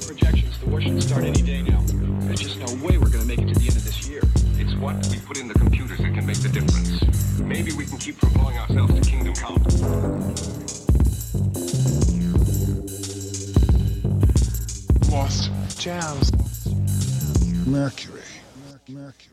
projections, the war should start any day now. There's just no way we're gonna make it to the end of this year. It's what we put in the computers that can make the difference. Maybe we can keep from blowing ourselves to kingdom come. Lost jams. Mercury. Mercury.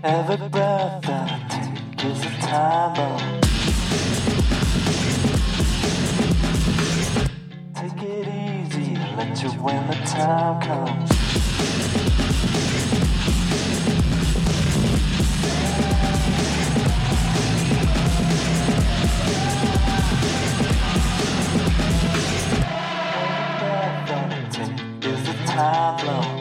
Every breath that I take is a time bomb. Take it easy, let you when the time comes. Every breath that I take is a time bomb.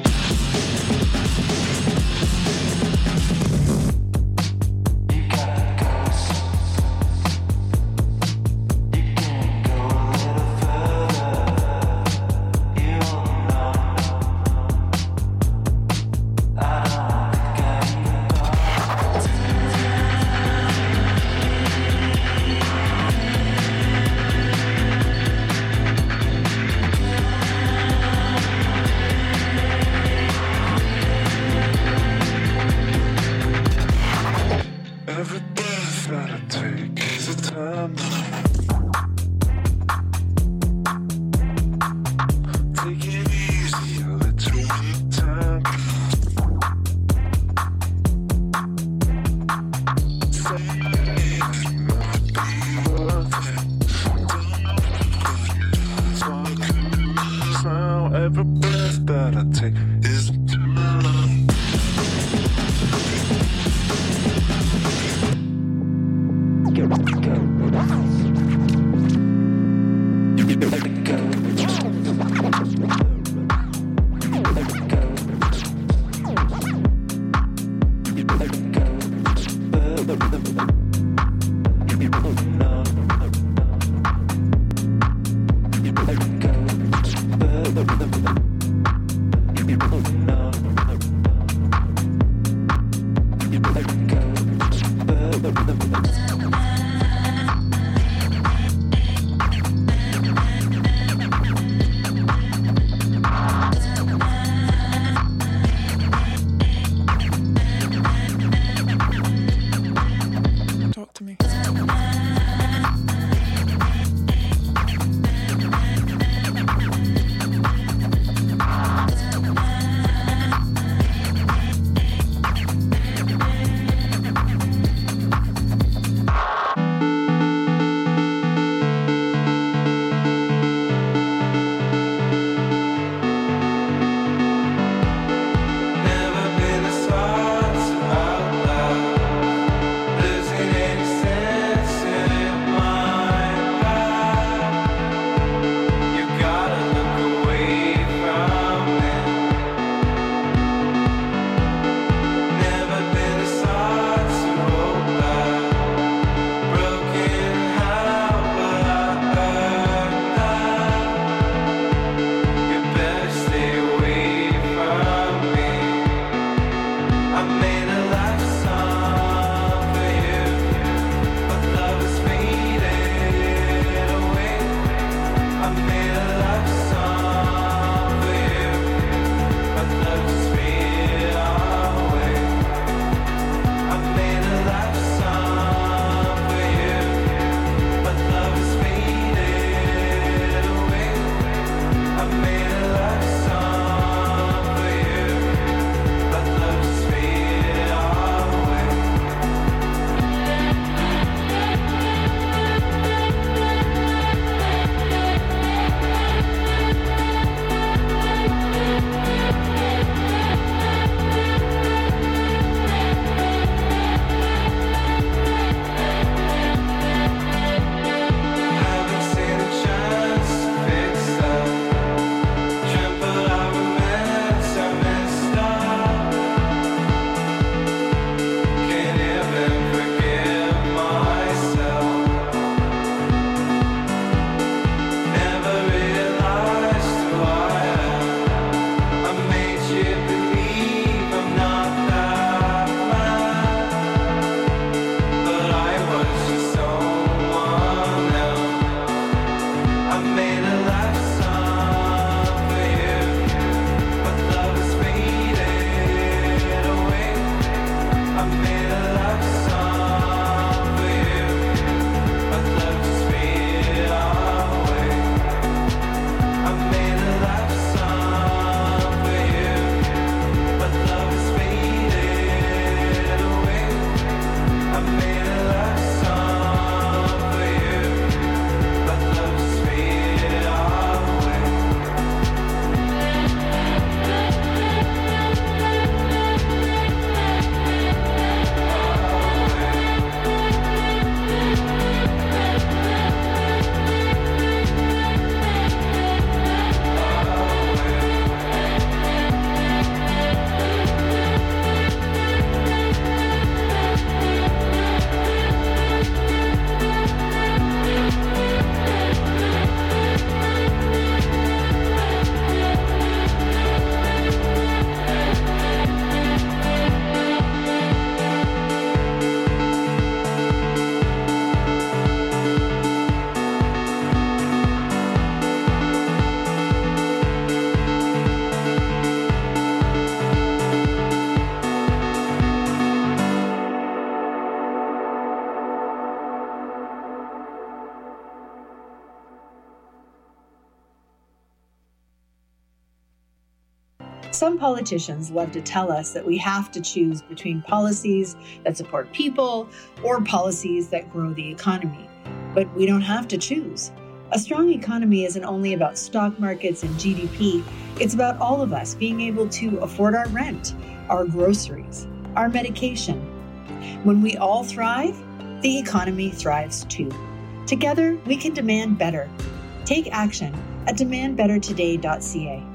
Some politicians love to tell us that we have to choose between policies that support people or policies that grow the economy. But we don't have to choose. A strong economy isn't only about stock markets and GDP. It's about all of us being able to afford our rent, our groceries, our medication. When we all thrive, the economy thrives too. Together, we can demand better. Take action at demandbettertoday.ca.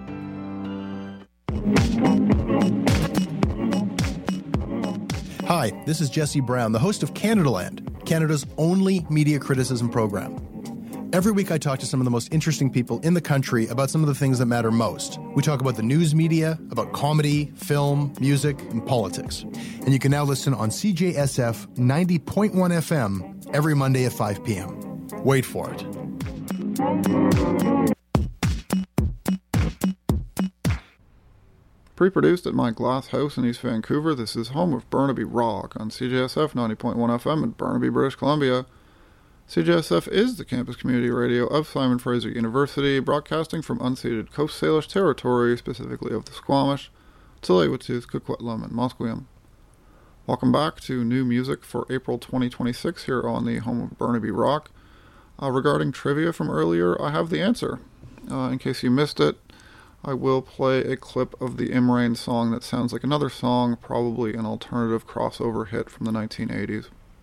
Hi, this is Jesse Brown, the host of Canadaland, Canada's only media criticism program. Every week I talk to some of the most interesting people in the country about some of the things that matter most. We talk about the news media, about comedy, film, music, and politics. And you can now listen on CJSF 90.1 FM every Monday at 5 p.m. Wait for it. Pre-produced at my glass house in East Vancouver, this is home of Burnaby Rock on CJSF 90.1 FM in Burnaby, British Columbia. CJSF is the campus community radio of Simon Fraser University, broadcasting from unceded Coast Salish territory, specifically of the Squamish, Tsleil-Waututh, Coquitlam, and Musqueam. Welcome back to new music for April 2026 here on the home of Burnaby Rock. Regarding trivia from earlier, I have the answer. In case you missed it, I will play a clip of the Imrain song that sounds like another song, probably an alternative crossover hit from the 1980s.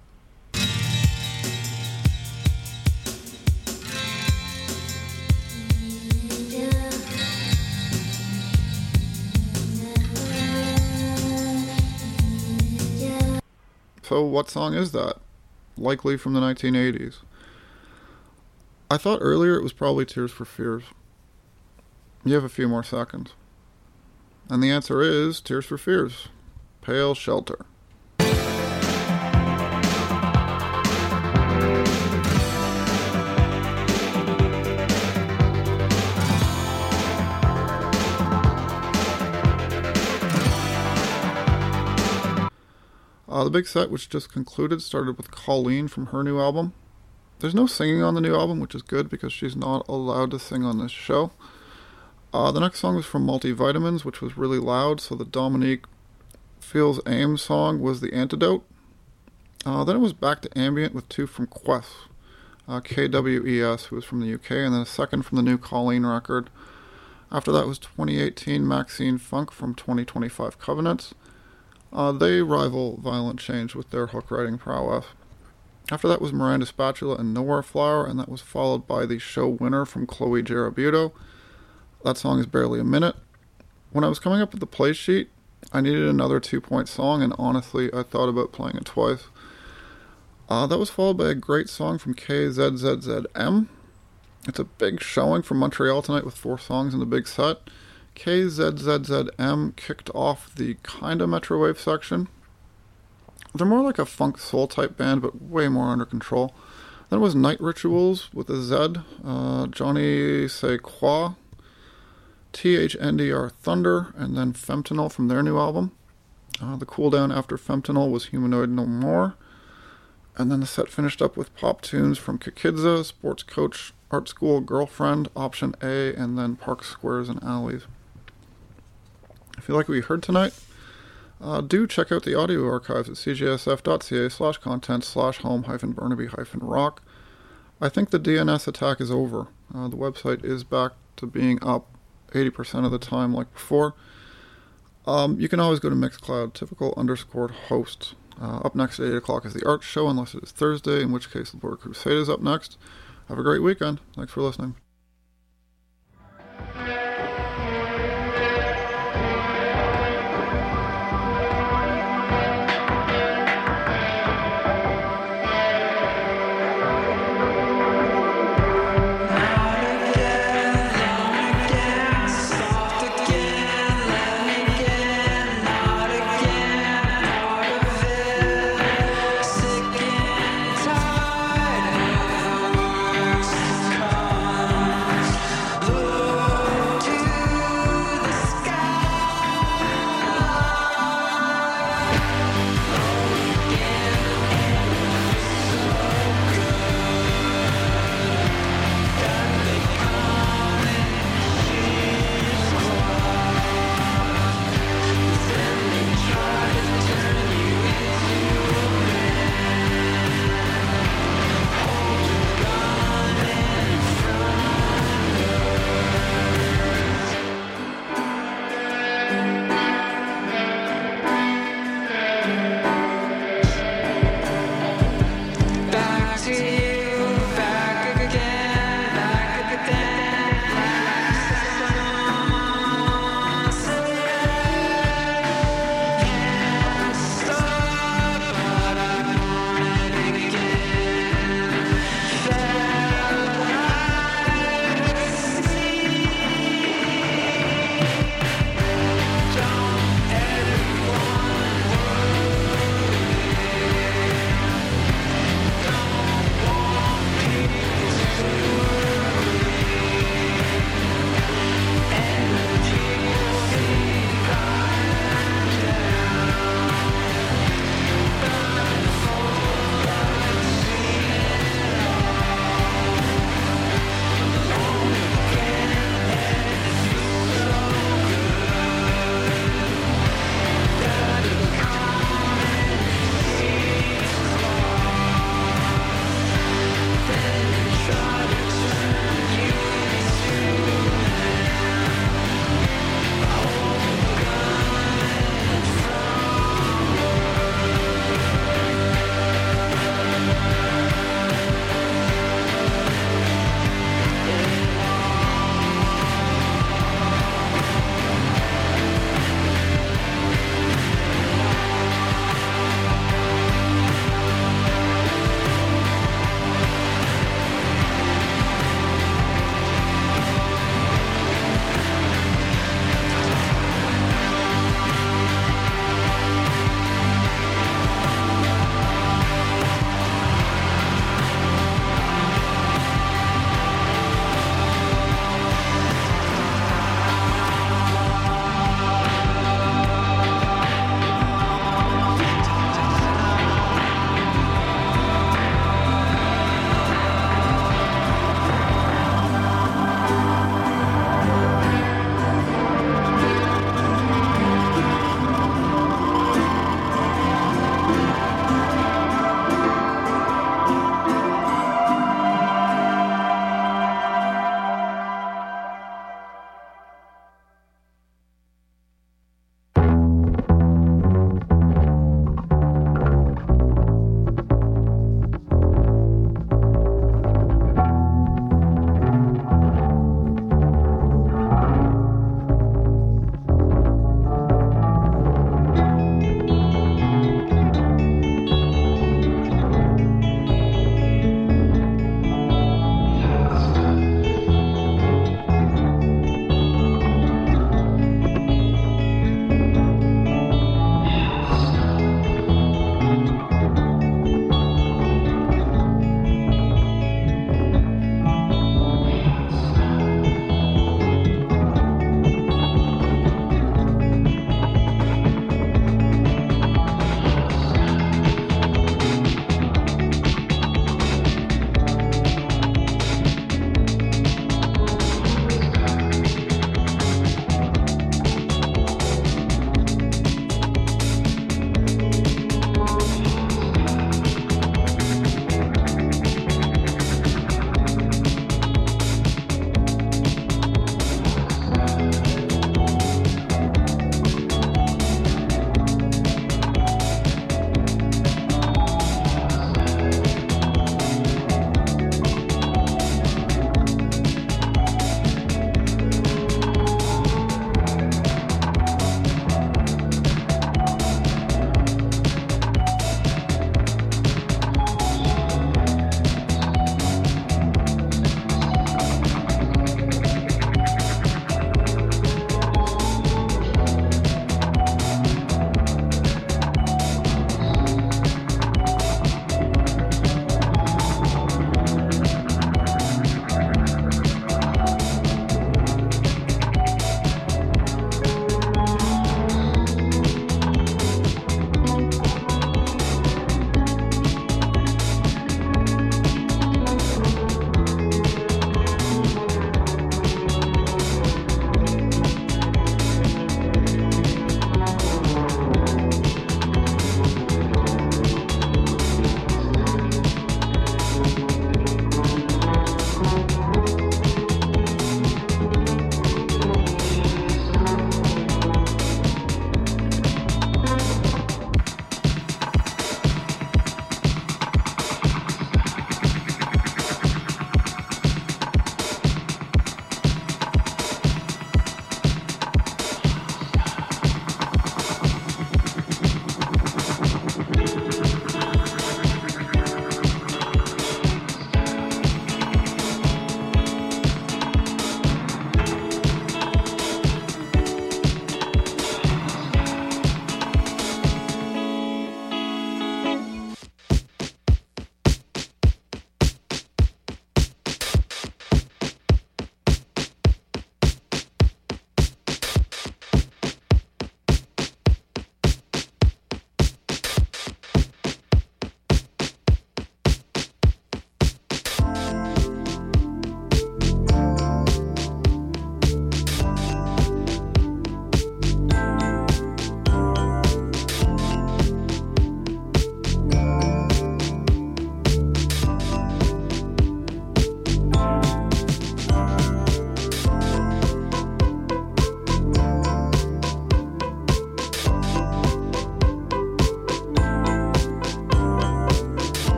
So what song is that? Likely from the 1980s. I thought earlier it was probably Tears for Fears. You have a few more seconds. And the answer is Tears for Fears. Pale Shelter. The big set, which just concluded, started with Colleen from her new album. There's no singing on the new album, which is good because she's not allowed to sing on this show. The next song was from Multivitamins, which was really loud, so the Dominique Feels Aim song was the antidote. Then it was back to ambient with two from Quest, KWES, who was from the UK, and then a second from the new Colleen record. After that was 2018 Maxine Funk from 2025 Covenants. They rival Violent Change with their hook writing prowess. After that was Miranda Spatula and Nowhere Flower, and that was followed by the show winner from Chloe Garabuto. That song is Barely a Minute. When I was coming up with the play sheet, I needed another 2-point song, and honestly, I thought about playing it twice. That was followed by a great song from KZZZM. It's a big showing from Montreal tonight with 4 songs in the big set. KZZZM kicked off the kinda Metrowave section. They're more like a funk soul type band, but way more under control. Then it was Night Rituals with a Z, Johnny Say Quoi, THNDR Thunder, and then Fentanyl from their new album. The cool down after Fentanyl was Humanoid No More. And then the set finished up with pop tunes from Kikidza, Sports Coach, Art School, Girlfriend, Option A, and then Park Squares and Alleys. If you like what you heard tonight, do check out the audio archives at cjsf.ca/content/home-burnaby-rock. I think the DNS attack is over. The website is back to being up 80% of the time like before. You can always go to Mixcloud, typical_host. Up next at 8 o'clock is the art show, unless it is Thursday, in which case the Border Crusade is up next. Have a great weekend. Thanks for listening. Sick and tired of what's to come.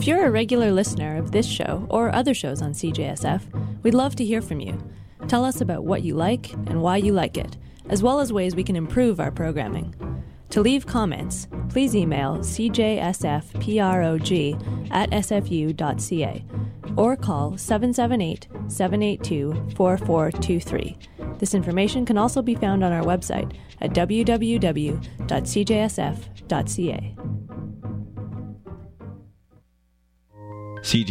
If you're a regular listener of this show or other shows on CJSF, we'd love to hear from you. Tell us about what you like and why you like it, as well as ways we can improve our programming. To leave comments, please email cjsfprog@sfu.ca or call 778-782-4423. This information can also be found on our website at www.cjsf.ca.